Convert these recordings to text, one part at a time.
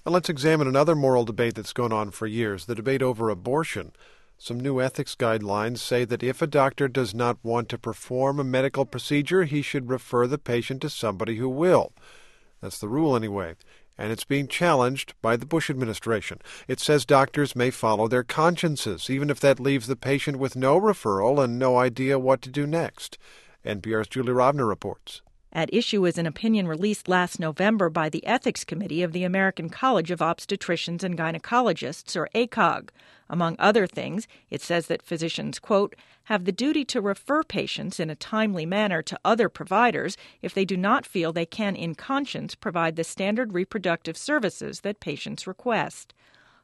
And let's examine another moral debate that's gone on for years, the debate over abortion. Some new ethics guidelines say that if a doctor does not want to perform a medical procedure, he should refer the patient to somebody who will. That's the rule anyway. And it's being challenged by the Bush administration. It says doctors may follow their consciences, even if that leaves the patient with no referral and no idea what to do next. NPR's Julie Rovner reports. At issue is an opinion released last November by the Ethics Committee of the American College of Obstetricians and Gynecologists, or ACOG. Among other things, it says that physicians, quote, have the duty to refer patients in a timely manner to other providers if they do not feel they can, in conscience, provide the standard reproductive services that patients request.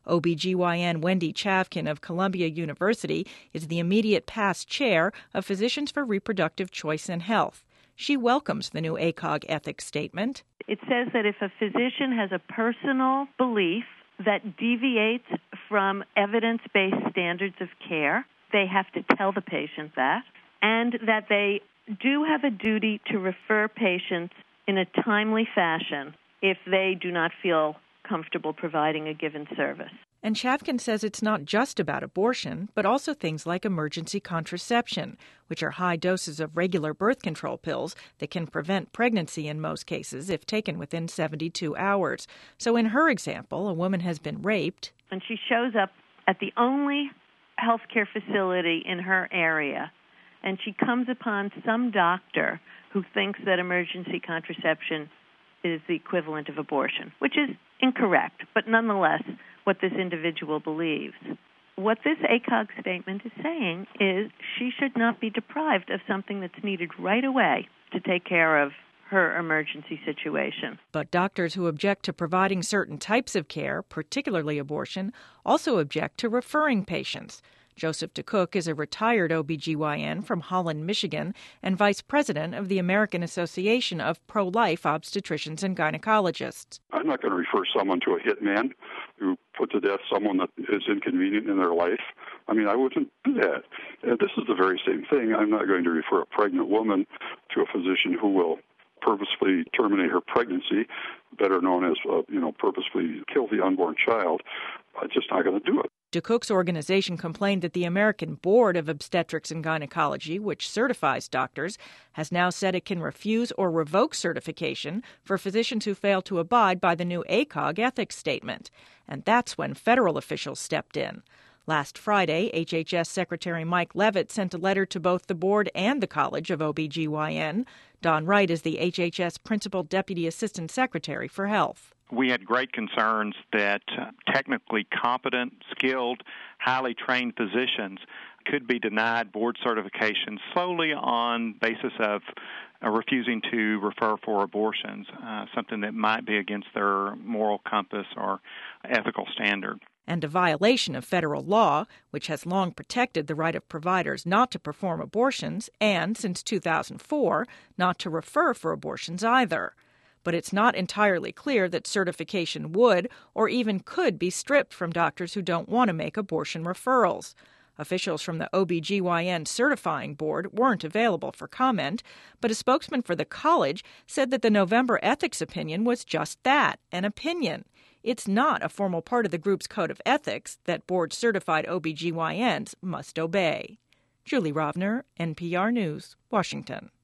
OBGYN Wendy Chavkin of Columbia University is the immediate past chair of Physicians for Reproductive Choice and Health. She welcomes the new ACOG ethics statement. It says that if a physician has a personal belief that deviates from evidence-based standards of care, they have to tell the patient that, and that they do have a duty to refer patients in a timely fashion if they do not feel comfortable providing a given service. And Chavkin says it's not just about abortion, but also things like emergency contraception, which are high doses of regular birth control pills that can prevent pregnancy in most cases if taken within 72 hours. So in her example, a woman has been raped. And she shows up at the only healthcare facility in her area, and she comes upon some doctor who thinks that emergency contraception is the equivalent of abortion, which is incorrect, but nonetheless what this individual believes. What this ACOG statement is saying is she should not be deprived of something that's needed right away to take care of her emergency situation. But doctors who object to providing certain types of care, particularly abortion, also object to referring patients. Joseph DeCook is a retired OBGYN from Holland, Michigan, and vice president of the American Association of Pro-Life Obstetricians and Gynecologists. I'm not going to refer someone to a hitman who put to death someone that is inconvenient in their life. I mean, I wouldn't do that. This is the very same thing. I'm not going to refer a pregnant woman to a physician who will purposefully terminate her pregnancy, better known as, purposefully kill the unborn child. I'm just not going to do it. DeCook's organization complained that the American Board of Obstetrics and Gynecology, which certifies doctors, has now said it can refuse or revoke certification for physicians who fail to abide by the new ACOG ethics statement. And that's when federal officials stepped in. Last Friday, HHS Secretary Mike Leavitt sent a letter to both the board and the College of OBGYN. Don Wright is the HHS Principal Deputy Assistant Secretary for Health. We had great concerns that technically competent, skilled, highly trained physicians could be denied board certification solely on basis of refusing to refer for abortions, something that might be against their moral compass or ethical standard. And a violation of federal law, which has long protected the right of providers not to perform abortions and, since 2004, not to refer for abortions either. But it's not entirely clear that certification would or even could be stripped from doctors who don't want to make abortion referrals. Officials from the OBGYN certifying board weren't available for comment, but a spokesman for the college said that the November ethics opinion was just that, an opinion. It's not a formal part of the group's code of ethics that board-certified OBGYNs must obey. Julie Rovner, NPR News, Washington.